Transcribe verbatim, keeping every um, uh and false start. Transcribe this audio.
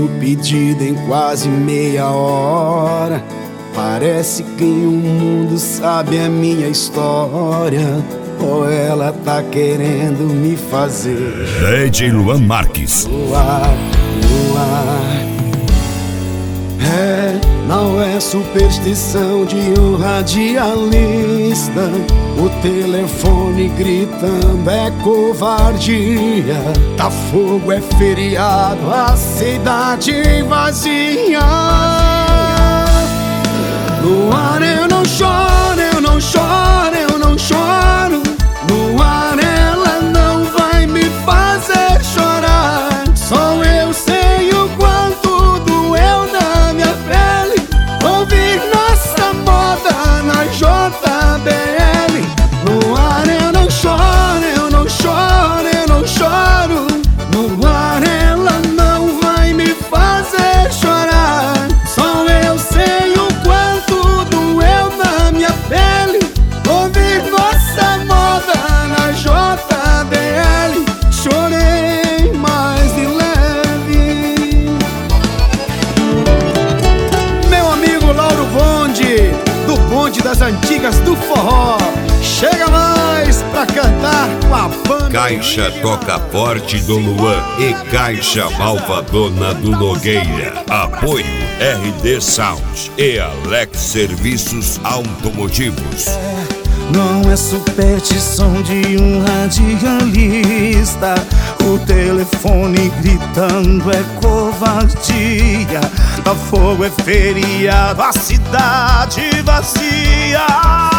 pedido em quase meia hora. Parece que o mundo sabe a minha história, ou ela tá querendo me fazer. D J Luan Marques. Luar, luar. É, não é superstição de um radialista. O telefone gritando é covardia. Tá fogo, é feriado, a cidade vazia. Luar, eu não choro, eu não choro, eu não choro. Luar, ela não vai me fazer chorar. Só eu sei o quanto doeu na minha pele ouvir nossa moda na J B L. Luar, eu não choro, eu não choro, eu não choro. Luar, ela não vai me fazer chorar. Só eu sei o quanto doeu na minha pele ouvir nossa moda na J B L. Chorei mais de leve. Meu amigo Lauro Bonde, do bonde das antigas do forró, chega mais pra cantar com a banda. Caixa Toca Forte do Luan e Caixa Malvadona do Nogueira. Apoio R D Sound e Alex Serviços Automotivos. Não é superstição de um radialista. O telefone gritando é covardia. Da fogo é feriado, a cidade vazia.